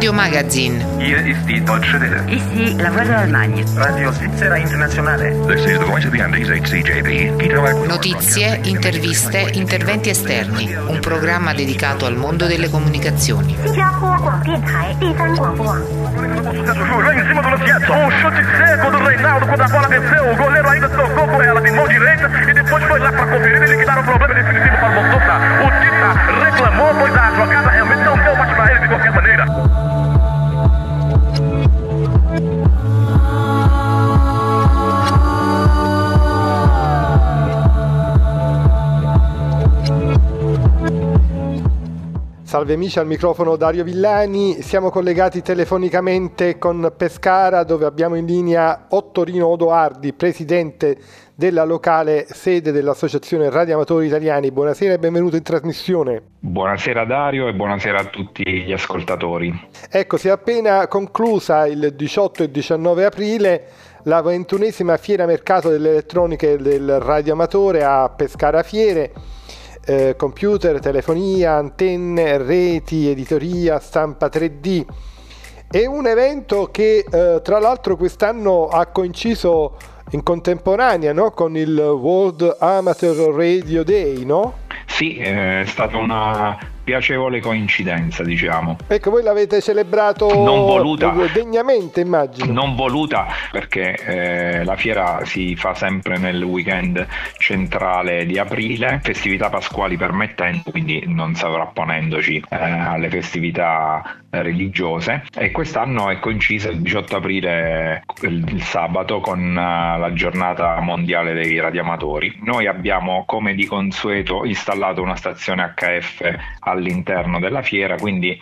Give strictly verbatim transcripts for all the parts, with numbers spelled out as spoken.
Radio Magazine. Hier ist die Deutsche Welle. Ici la voix de l'Allemagne. Radio Svizzera Internazionale. This is the voice of the Andes, H C J B. Notizie, interviste, interventi esterni. Un programma dedicato al mondo delle comunicazioni. Lá em cima do Luciano, um chute seco do Reinaldo quando a bola desceu, o goleiro ainda tocou com ela de mão direita e depois foi lá para conferir e liquidar o problema definitivo para o Bolsonaro. O Tita reclamou, pois a jogada realmente não deu mais para ele de qualquer maneira. Salve amici, al microfono Dario Villani. Siamo collegati telefonicamente con Pescara, dove abbiamo in linea Ottorino Odoardi, presidente della locale sede dell'Associazione Radioamatori Italiani. Buonasera e benvenuto in trasmissione. Buonasera Dario e buonasera a tutti gli ascoltatori. Ecco, si è appena conclusa il diciotto e diciannove aprile la ventunesima fiera mercato delle elettroniche del radioamatore a Pescara Fiere. Eh, computer, telefonia, antenne, reti, editoria, stampa tre D. È un evento che eh, tra l'altro quest'anno ha coinciso in contemporanea, no? Con il World Amateur Radio Day, no? Sì, è stata una piacevole coincidenza, diciamo. Ecco, voi l'avete celebrato non voluta, degnamente, immagino. Non voluta, perché eh, la fiera si fa sempre nel weekend centrale di aprile, festività pasquali permettendo, quindi non sovrapponendoci eh, alle festività religiose, e quest'anno è coincisa il diciotto aprile, il, il sabato, con uh, la giornata mondiale dei radioamatori. Noi abbiamo, come di consueto, installato una stazione H F all'interno della fiera, quindi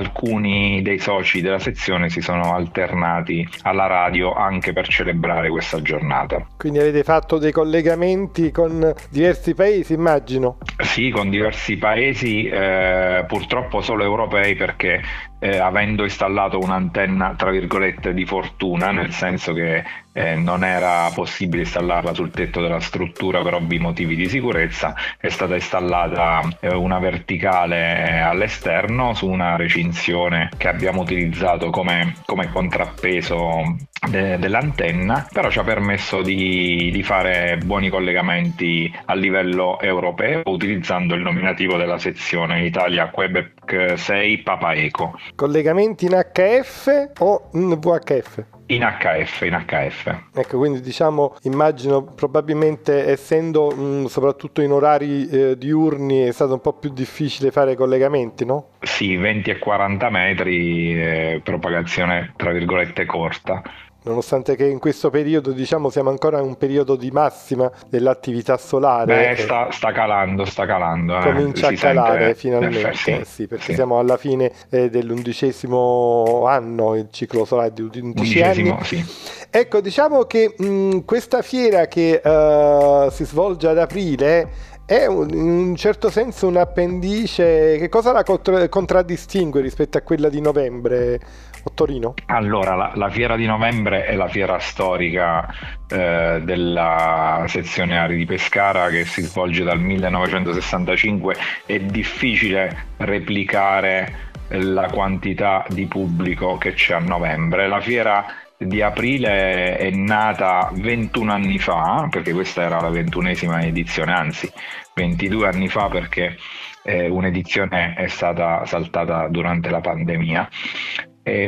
alcuni dei soci della sezione si sono alternati alla radio anche per celebrare questa giornata. Quindi avete fatto dei collegamenti con diversi paesi, immagino? Sì, con diversi paesi, eh, purtroppo solo europei, perché Eh, avendo installato un'antenna tra virgolette di fortuna, nel senso che eh, non era possibile installarla sul tetto della struttura per ovvi motivi di sicurezza, è stata installata eh, una verticale all'esterno su una recinzione che abbiamo utilizzato come, come contrappeso de- dell'antenna, però ci ha permesso di, di fare buoni collegamenti a livello europeo utilizzando il nominativo della sezione Italia Quebec sei Papa Eco. Collegamenti in H F o in V H F? In H F, in H F. Ecco, quindi diciamo, immagino, probabilmente essendo mh, soprattutto in orari eh, diurni è stato un po' più difficile fare collegamenti, no? Sì, venti e quaranta metri, eh, propagazione tra virgolette corta. Nonostante che in questo periodo, diciamo, siamo ancora in un periodo di massima dell'attività solare. Beh, sta, sta calando, sta calando. Eh. Comincia si a calare sente, finalmente, sì, sì, perché sì. siamo alla fine eh, dell'undicesimo anno, il ciclo solare di undici anni. Sì. Ecco, diciamo che mh, questa fiera che uh, si svolge ad aprile è un, in un certo senso un appendice. Che cosa la contra- contraddistingue rispetto a quella di novembre, Ottorino? Allora, la, la fiera di novembre è la fiera storica eh, della sezione Ari di Pescara, che si svolge dal millenovecentosessantacinque. È difficile replicare la quantità di pubblico che c'è a novembre. La fiera di aprile è nata ventuno anni fa, perché questa era la ventunesima edizione, anzi ventidue anni fa, perché eh, un'edizione è stata saltata durante la pandemia. È,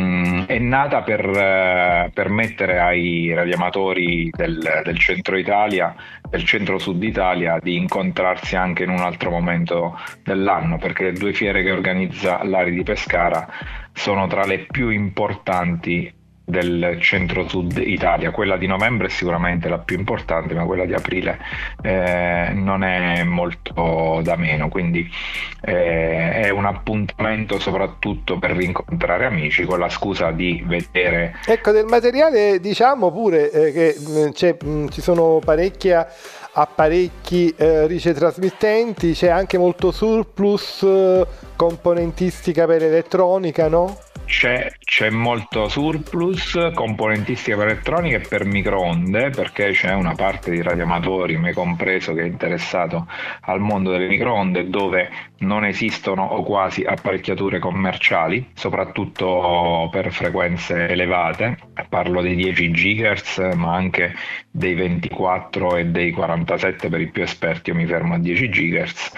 è nata per eh, permettere ai radioamatori del, del centro Italia, del centro-sud Italia, di incontrarsi anche in un altro momento dell'anno, perché le due fiere che organizza l'Ari di Pescara sono tra le più importanti del centro-sud Italia. Quella di novembre è sicuramente la più importante, ma quella di aprile eh, non è molto da meno, quindi eh, è un appuntamento soprattutto per rincontrare amici, con la scusa di vedere. Ecco, del materiale, diciamo pure eh, che c'è, mh, ci sono parecchia apparecchi eh, ricetrasmittenti, c'è anche molto surplus, eh, componentistica per elettronica, no? C'è, c'è molto surplus, componentistica per elettronica e per microonde, perché c'è una parte di radioamatori, me compreso, che è interessato al mondo delle microonde, dove non esistono o quasi apparecchiature commerciali, soprattutto per frequenze elevate. Parlo dei dieci gigahertz, ma anche dei ventiquattro e dei quarantasette per i più esperti. Io mi fermo a dieci gigahertz,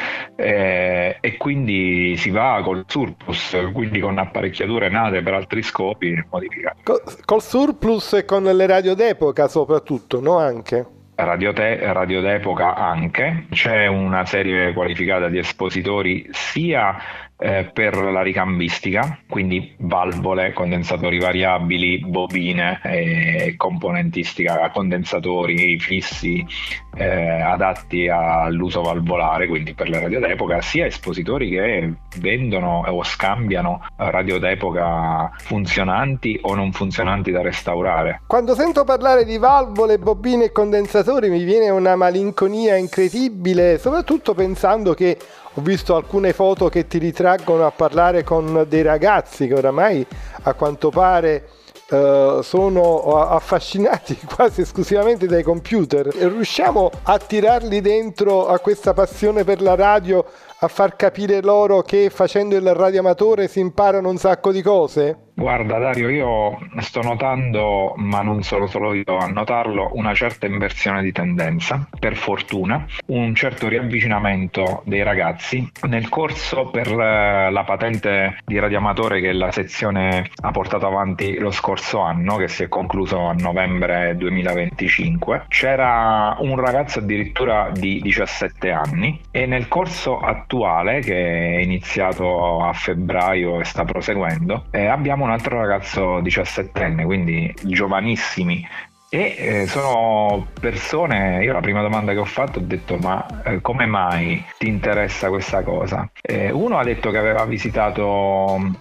eh, e quindi si va col surplus, quindi con apparecchiature nate per altri scopi modificate. Col, col surplus e con le radio d'epoca soprattutto, no? Anche Radio, te- radio d'epoca anche, c'è una serie qualificata di espositori sia eh, per la ricambistica, quindi valvole, condensatori variabili, bobine e componentistica, condensatori fissi eh, adatti all'uso valvolare, quindi per le radio d'epoca, sia espositori che vendono o scambiano radio d'epoca funzionanti o non funzionanti da restaurare. Quando sento parlare di valvole, bobine e condensatori mi viene una malinconia incredibile, soprattutto pensando che ho visto alcune foto che ti ritraggono a parlare con dei ragazzi che oramai a quanto pare uh, sono affascinati quasi esclusivamente dai computer. Riusciamo a tirarli dentro a questa passione per la radio, a far capire loro che facendo il radioamatore si imparano un sacco di cose? Guarda Dario, io sto notando, ma non solo solo io a notarlo, una certa inversione di tendenza, per fortuna, un certo riavvicinamento dei ragazzi. Nel corso per la patente di radioamatore che la sezione ha portato avanti lo scorso anno, che si è concluso a novembre duemilaventicinque, c'era un ragazzo addirittura di diciassette anni, e nel corso attuale, che è iniziato a febbraio e sta proseguendo, eh, abbiamo un altro ragazzo diciassettenne, quindi giovanissimi, e eh, sono persone. Io la prima domanda che ho fatto ho detto: ma eh, come mai ti interessa questa cosa? Eh, uno ha detto che aveva visitato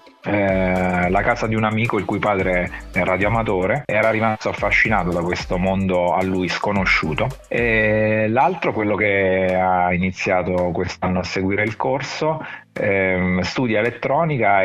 Eh, la casa di un amico il cui padre è radioamatore, era rimasto affascinato da questo mondo a lui sconosciuto, e l'altro, quello che ha iniziato quest'anno a seguire il corso, ehm, studia elettronica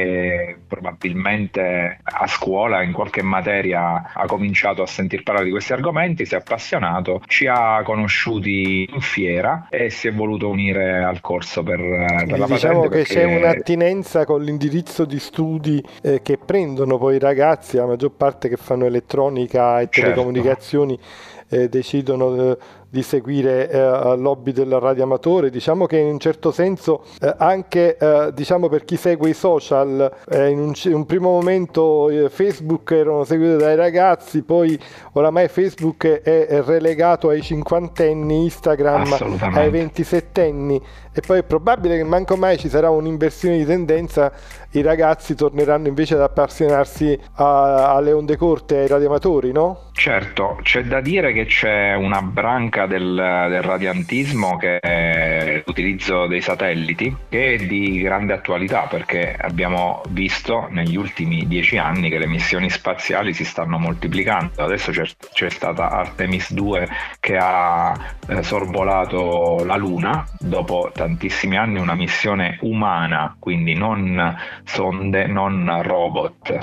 e probabilmente a scuola in qualche materia ha cominciato a sentir parlare di questi argomenti, si è appassionato, ci ha conosciuti in fiera e si è voluto unire al corso per, per la diciamo patente, che perché... c'è un'attinenza con l'indirizzo di studi eh, che prendono poi i ragazzi, la maggior parte che fanno elettronica e Certo. telecomunicazioni eh, decidono eh, di seguire eh, l'hobby del radioamatore. Diciamo che in un certo senso eh, anche eh, diciamo per chi segue i social, eh, in, un, in un primo momento eh, Facebook erano seguiti dai ragazzi, poi oramai Facebook è, è relegato ai cinquantenni, Instagram ai ventisettenni, e poi è probabile che manco mai ci sarà un'inversione di tendenza, i ragazzi torneranno invece ad appassionarsi a, alle onde corte, ai radioamatori, no? Certo, c'è da dire che c'è una branca del, del radiantismo, che è l'utilizzo dei satelliti, che è di grande attualità, perché abbiamo visto negli ultimi dieci anni che le missioni spaziali si stanno moltiplicando. Adesso c'è, c'è stata Artemis due che ha eh, sorvolato la Luna dopo tantissimi anni, una missione umana, quindi non sonde, non robot,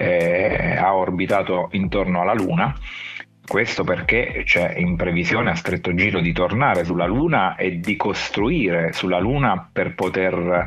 eh, ha orbitato intorno alla Luna. Questo perché c'è in previsione a stretto giro di tornare sulla Luna e di costruire sulla Luna per poter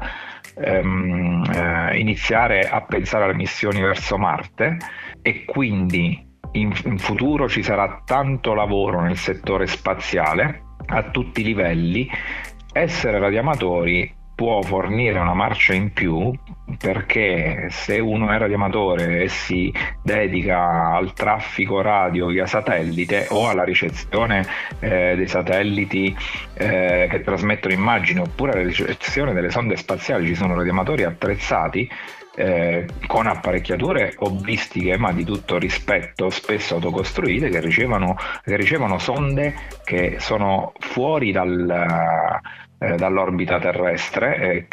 ehm, eh, iniziare a pensare alle missioni verso Marte, e quindi in, in futuro ci sarà tanto lavoro nel settore spaziale a tutti i livelli. Essere radioamatori può fornire una marcia in più, perché se uno è radioamatore e si dedica al traffico radio via satellite o alla ricezione eh, dei satelliti eh, che trasmettono immagini, oppure alla ricezione delle sonde spaziali, ci sono radioamatori attrezzati Eh, con apparecchiature hobbistiche ma di tutto rispetto, spesso autocostruite, che ricevono, che ricevono sonde che sono fuori dal, eh, dall'orbita terrestre eh,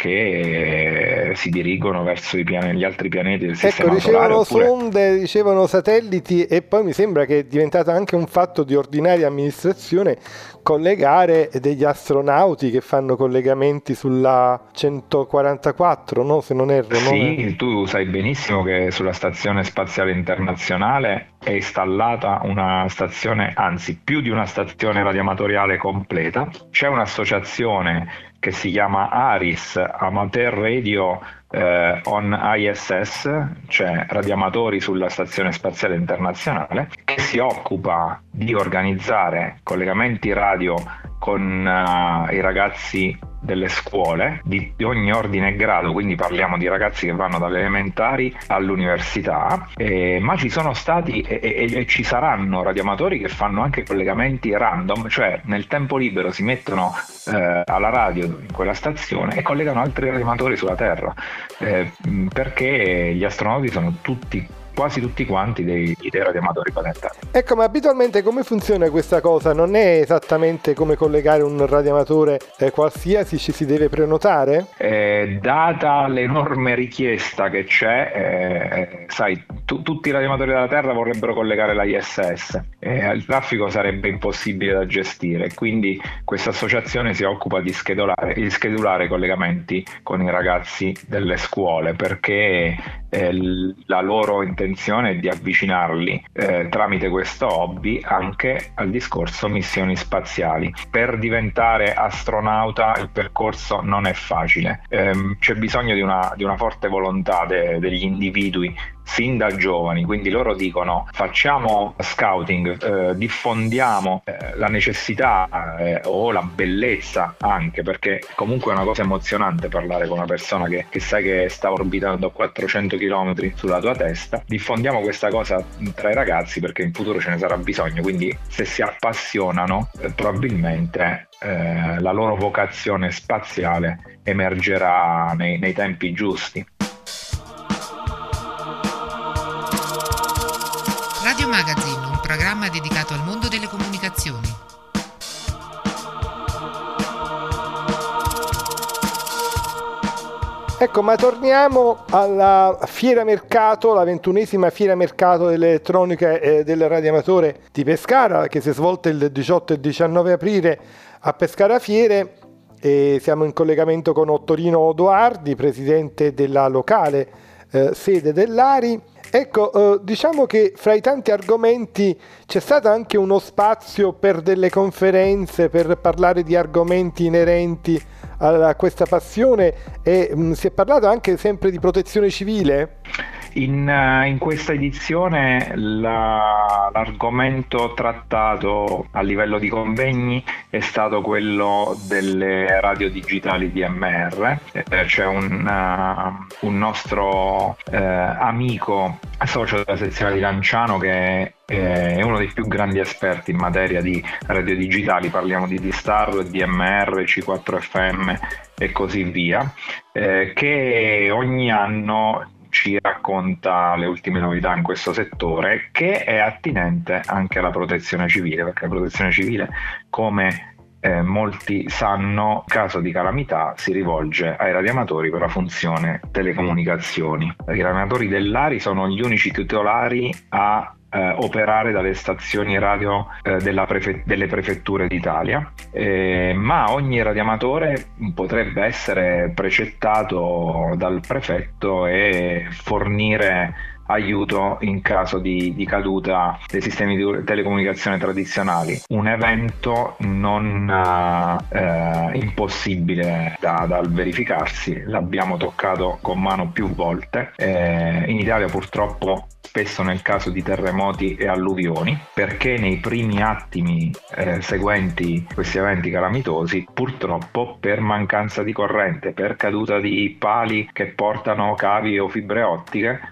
che eh, si dirigono verso i pianeti, gli altri pianeti del sistema ecco, solare. Ricevono Oppure... sonde, ricevono satelliti, e poi mi sembra che è diventato anche un fatto di ordinaria amministrazione collegare degli astronauti che fanno collegamenti sulla centoquarantaquattro, no? Se non erro. Sì, no? tu sai benissimo che sulla Stazione Spaziale Internazionale è installata una stazione, anzi più di una stazione radioamatoriale completa. C'è un'associazione che si chiama ARIS, Amateur Radio eh, on I S S, cioè radioamatori sulla Stazione Spaziale Internazionale, che si occupa di organizzare collegamenti radio con uh, i ragazzi delle scuole di, di ogni ordine e grado, quindi parliamo di ragazzi che vanno dalle elementari all'università, eh, ma ci sono stati e, e, e ci saranno radioamatori che fanno anche collegamenti random, cioè nel tempo libero si mettono eh, alla radio in quella stazione e collegano altri radioamatori sulla Terra, eh, perché gli astronauti sono tutti quasi tutti quanti dei, dei radioamatori patentati. Ecco, ma abitualmente come funziona questa cosa? Non è esattamente come collegare un radioamatore eh, qualsiasi, ci si deve prenotare? Eh, data l'enorme richiesta che c'è, eh, sai, tu, tutti i radioamatori della Terra vorrebbero collegare l'I S S, eh, il traffico sarebbe impossibile da gestire, quindi questa associazione si occupa di schedulare, di schedulare collegamenti con i ragazzi delle scuole, perché eh, la loro intenzione è di avvicinarli eh, tramite questo hobby anche al discorso missioni spaziali. Per diventare astronauta il percorso non è facile, ehm, c'è bisogno di una, di una forte volontà de, degli individui sin da giovani, quindi loro dicono facciamo scouting, eh, diffondiamo eh, la necessità eh, o la bellezza, anche perché comunque è una cosa emozionante parlare con una persona che, che sai che sta orbitando a quattrocento chilometri sulla tua testa, diffondiamo questa cosa tra i ragazzi perché in futuro ce ne sarà bisogno, quindi se si appassionano eh, probabilmente eh, la loro vocazione spaziale emergerà nei, nei tempi giusti. Radio Magazine, un programma dedicato al mondo delle comunicazioni. Ecco, ma torniamo alla Fiera Mercato, la ventunesima Fiera Mercato dell'elettronica e del radioamatore di Pescara, che si è svolta il diciotto e diciannove aprile a Pescara Fiere, e siamo in collegamento con Ottorino Doardi, presidente della locale eh, sede dell'Ari. Ecco, eh, diciamo che fra i tanti argomenti c'è stato anche uno spazio per delle conferenze, per parlare di argomenti inerenti a questa passione, e mh, si è parlato anche sempre di protezione civile. In, in questa edizione la, l'argomento trattato a livello di convegni è stato quello delle radio digitali D M R. Eh, c'è un, uh, un nostro uh, amico socio della sezione di Lanciano che è uno dei più grandi esperti in materia di radio digitali, parliamo di D-Star, D M R, C quattro F M e così via, eh, che ogni anno ci racconta le ultime novità in questo settore, che è attinente anche alla protezione civile, perché la protezione civile, come eh, molti sanno, in caso di calamità si rivolge ai radioamatori per la funzione telecomunicazioni. I radioamatori dell'Ari sono gli unici titolari a Eh, operare dalle stazioni radio eh, della prefe- delle prefetture d'Italia, eh, ma ogni radioamatore potrebbe essere precettato dal prefetto e fornire aiuto in caso di, di caduta dei sistemi di telecomunicazione tradizionali. Un evento non eh, impossibile da, da verificarsi, l'abbiamo toccato con mano più volte. Eh, in Italia purtroppo spesso nel caso di terremoti e alluvioni, perché nei primi attimi eh, seguenti questi eventi calamitosi, purtroppo per mancanza di corrente, per caduta di pali che portano cavi o fibre ottiche,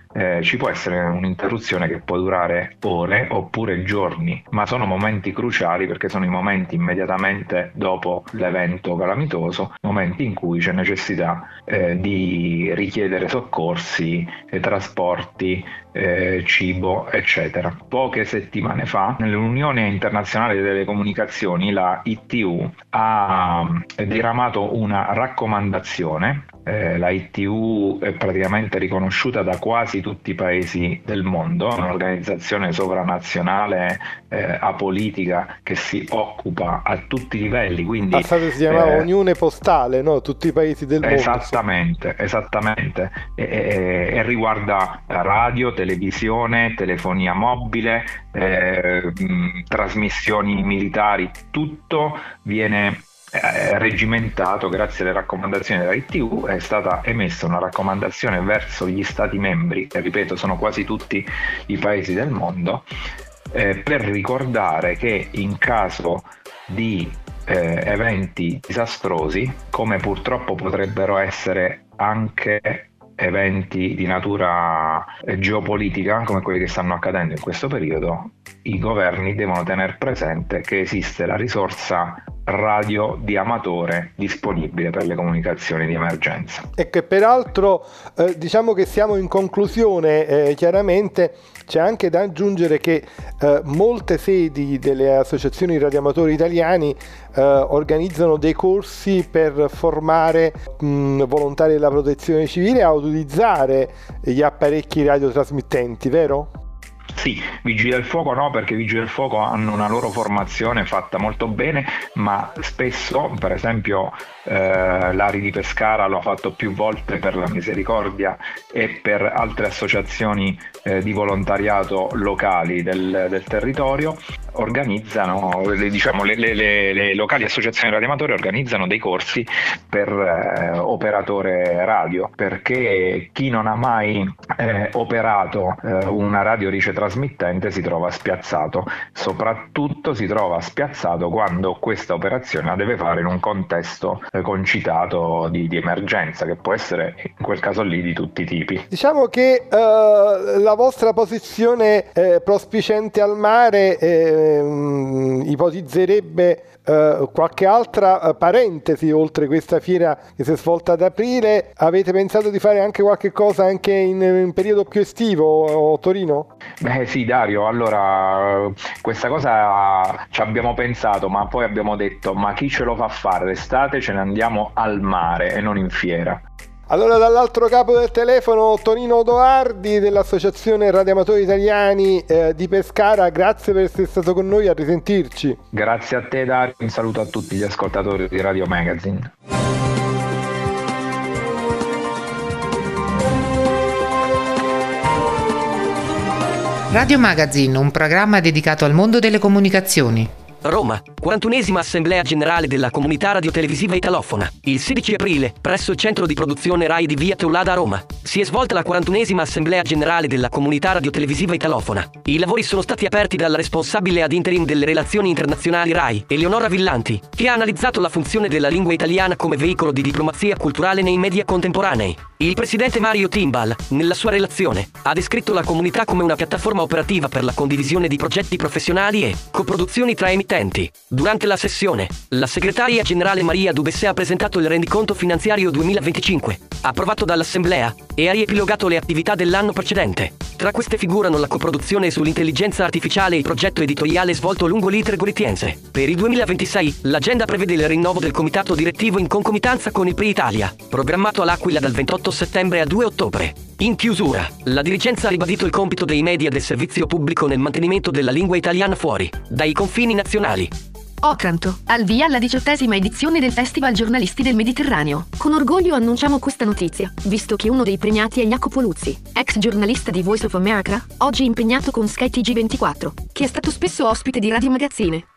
eh, ci può essere un'interruzione che può durare ore oppure giorni, ma sono momenti cruciali perché sono i momenti immediatamente dopo l'evento calamitoso, momenti in cui c'è necessità eh, di richiedere soccorsi, eh, trasporti, eh, cibo, eccetera. Poche settimane fa nell'Unione Internazionale delle Comunicazioni, la I T U, ha diramato una raccomandazione. Eh, la I T U è praticamente riconosciuta da quasi tutti i paesi del mondo, è un'organizzazione sovranazionale eh, apolitica che si occupa a tutti i livelli, quindi Passate si chiamava eh, Unione Postale, no? Tutti i paesi del mondo. Esattamente, esattamente, e, e, e riguarda radio, televisione, telefonia mobile, eh, mh, trasmissioni militari, tutto viene Eh, regimentato grazie alle raccomandazioni della I T U. È stata emessa una raccomandazione verso gli stati membri, che ripeto sono quasi tutti i paesi del mondo, eh, per ricordare che in caso di eh, eventi disastrosi, come purtroppo potrebbero essere anche eventi di natura geopolitica come quelli che stanno accadendo in questo periodo, i governi devono tener presente che esiste la risorsa radio di amatore disponibile per le comunicazioni di emergenza. E che peraltro eh, diciamo che siamo in conclusione, eh, chiaramente c'è anche da aggiungere che eh, molte sedi delle associazioni radioamatori italiani eh, organizzano dei corsi per formare mh, volontari della protezione civile a utilizzare gli apparecchi radiotrasmittenti, vero? Sì, Vigili del Fuoco no, perché i Vigili del Fuoco hanno una loro formazione fatta molto bene, ma spesso, per esempio eh, l'Ari di Pescara lo ha fatto più volte per la Misericordia e per altre associazioni eh, di volontariato locali del, del territorio, organizzano, le, diciamo, le, le, le, le locali associazioni radioamatori organizzano dei corsi per eh, operatore radio, perché chi non ha mai eh, operato eh, una radio ricetrasmittente si trova spiazzato, soprattutto si trova spiazzato quando questa operazione la deve fare in un contesto eh, concitato di, di emergenza, che può essere in quel caso lì di tutti i tipi. Diciamo che uh, la vostra posizione eh, prospiciente al mare eh, ipotizzerebbe uh, qualche altra uh, parentesi oltre questa fiera che si è svolta ad aprile. Avete pensato di fare anche qualche cosa anche in un periodo più estivo a Torino? Beh sì Dario, allora questa cosa ci abbiamo pensato, ma poi abbiamo detto ma chi ce lo fa fare l'estate? Ce ne andiamo al mare e non in fiera. Allora dall'altro capo del telefono Tonino Doardi dell'Associazione Radioamatori Italiani eh, di Pescara, grazie per essere stato con noi, a risentirci. Grazie a te Dario, un saluto a tutti gli ascoltatori di Radio Magazine. Radio Magazine, un programma dedicato al mondo delle comunicazioni. Roma, quarantunesima Assemblea Generale della Comunità Radiotelevisiva Italofona. Il sedici aprile, presso il centro di produzione RAI di via Teulada a Roma, si è svolta la quarantunesima Assemblea Generale della Comunità Radiotelevisiva Italofona. I lavori sono stati aperti dalla responsabile ad interim delle relazioni internazionali RAI, Eleonora Villanti, che ha analizzato la funzione della lingua italiana come veicolo di diplomazia culturale nei media contemporanei. Il presidente Mario Timbal, nella sua relazione, ha descritto la comunità come una piattaforma operativa per la condivisione di progetti professionali e coproduzioni tra emittenti. Durante la sessione, la segretaria generale Maria Dubessè ha presentato il rendiconto finanziario duemilaventicinque, approvato dall'Assemblea, e ha riepilogato le attività dell'anno precedente. Tra queste figurano la coproduzione sull'intelligenza artificiale e il progetto editoriale svolto lungo l'Itre Goritiense. Per il duemilaventisei, l'agenda prevede il rinnovo del comitato direttivo in concomitanza con il P R I Italia, programmato all'Aquila dal ventotto settembre al due ottobre. In chiusura, la dirigenza ha ribadito il compito dei media del servizio pubblico nel mantenimento della lingua italiana fuori dai confini nazionali. Otranto, al via la diciottesima edizione del Festival Giornalisti del Mediterraneo. Con orgoglio annunciamo questa notizia, visto che uno dei premiati è Jacopo Luzzi, ex giornalista di Voice of America, oggi impegnato con Sky T G ventiquattro, che è stato spesso ospite di Radio Magazine.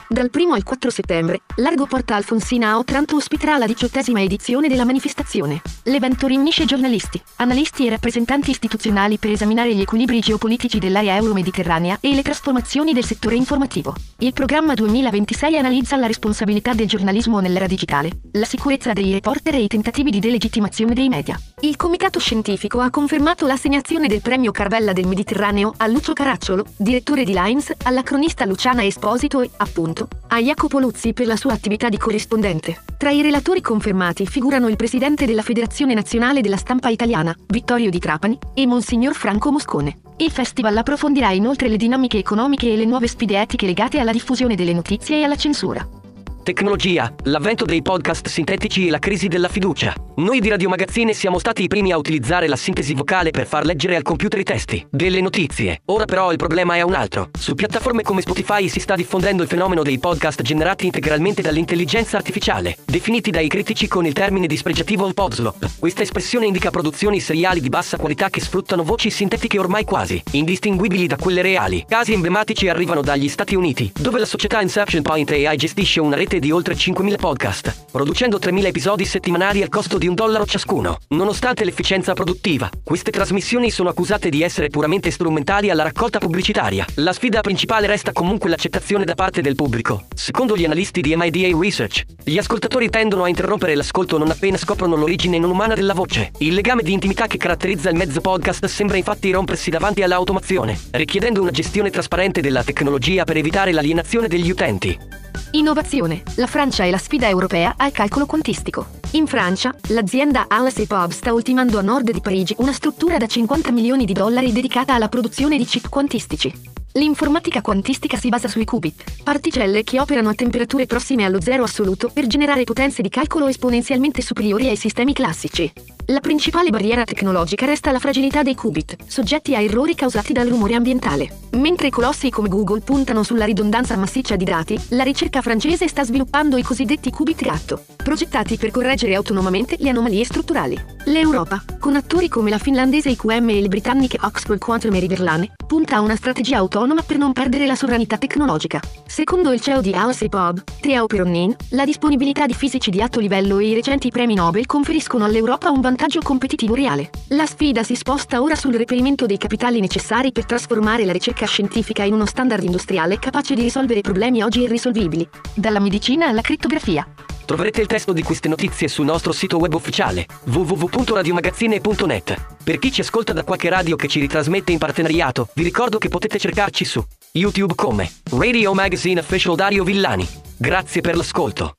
Dal primo al quattro settembre, largo Porta Alfonsina a Otranto ospiterà la diciottesima edizione della manifestazione. L'evento riunisce giornalisti, analisti e rappresentanti istituzionali per esaminare gli equilibri geopolitici dell'area euro-mediterranea e le trasformazioni del settore informativo. Il programma duemilaventisei analizza la responsabilità del giornalismo nell'era digitale, la sicurezza dei reporter e i tentativi di delegittimazione dei media. Il comitato scientifico ha confermato l'assegnazione del premio Carvella del Mediterraneo a Lucio Caracciolo, direttore di Lines, alla cronista Luciana Esposito e, appunto, a Jacopo Luzzi per la sua attività di corrispondente. Tra i relatori confermati figurano il presidente della Federazione Nazionale della Stampa Italiana, Vittorio Di Trapani, e Monsignor Franco Moscone. Il festival approfondirà inoltre le dinamiche economiche e le nuove sfide etiche legate alla diffusione delle notizie e alla censura. Tecnologia, l'avvento dei podcast sintetici e la crisi della fiducia. Noi di Radio Magazzine siamo stati i primi a utilizzare la sintesi vocale per far leggere al computer i testi delle notizie. Ora però il problema è un altro. Su piattaforme come Spotify si sta diffondendo il fenomeno dei podcast generati integralmente dall'intelligenza artificiale, definiti dai critici con il termine dispregiativo podslop. Questa espressione indica produzioni seriali di bassa qualità che sfruttano voci sintetiche ormai quasi indistinguibili da quelle reali. Casi emblematici arrivano dagli Stati Uniti, dove la società Inception Point A I gestisce una rete di oltre cinquemila podcast, producendo tremila episodi settimanali al costo di un dollaro ciascuno. Nonostante l'efficienza produttiva, queste trasmissioni sono accusate di essere puramente strumentali alla raccolta pubblicitaria. La sfida principale resta comunque l'accettazione da parte del pubblico. Secondo gli analisti di M I D A Research, gli ascoltatori tendono a interrompere l'ascolto non appena scoprono l'origine non umana della voce. Il legame di intimità che caratterizza il mezzo podcast sembra infatti rompersi davanti all'automazione, richiedendo una gestione trasparente della tecnologia per evitare l'alienazione degli utenti. Innovazione. La Francia e la sfida europea al calcolo quantistico. In Francia, l'azienda A S E P O B sta ultimando a nord di Parigi una struttura da cinquanta milioni di dollari dedicata alla produzione di chip quantistici. L'informatica quantistica si basa sui qubit, particelle che operano a temperature prossime allo zero assoluto per generare potenze di calcolo esponenzialmente superiori ai sistemi classici. La principale barriera tecnologica resta la fragilità dei qubit, soggetti a errori causati dal rumore ambientale. Mentre colossi come Google puntano sulla ridondanza massiccia di dati, la ricerca francese sta sviluppando i cosiddetti qubit gatto, progettati per correggere autonomamente le anomalie strutturali. L'Europa, con attori come la finlandese I Q M e le britanniche Oxford Quantum e Riverlane, punta a una strategia autonoma per non perdere la sovranità tecnologica. Secondo il C E O di A S E P O B, Theo Peronnin, la disponibilità di fisici di alto livello e i recenti premi Nobel conferiscono all'Europa un vantaggio competitivo reale. La sfida si sposta ora sul reperimento dei capitali necessari per trasformare la ricerca scientifica in uno standard industriale capace di risolvere problemi oggi irrisolvibili, dalla medicina alla crittografia. Troverete il testo di queste notizie sul nostro sito web ufficiale w w w punto radio magazzine punto net. Per chi ci ascolta da qualche radio che ci ritrasmette in partenariato, vi ricordo che potete cercarci su YouTube come Radio Magazine Official Dario Villani. Grazie per l'ascolto.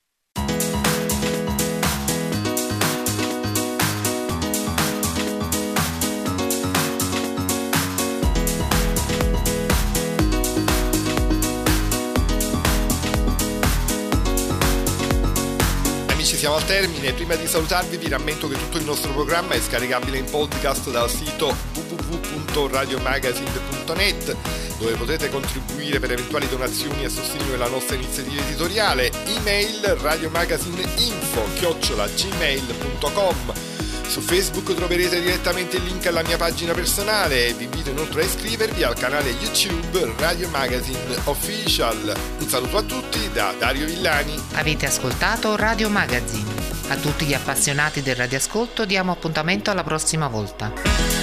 Siamo al termine. Prima di salutarvi vi rammento che tutto il nostro programma è scaricabile in podcast dal sito w w w punto radio magazine punto net, dove potete contribuire per eventuali donazioni a sostegno della nostra iniziativa editoriale. Email radiomagazineinfo chiocciola gmail punto com. Su Facebook troverete direttamente il link alla mia pagina personale e vi invito inoltre a iscrivervi al canale YouTube Radio Magazine Official. Un saluto a tutti da Dario Villani. Avete ascoltato Radio Magazine. A tutti gli appassionati del radioascolto diamo appuntamento alla prossima volta.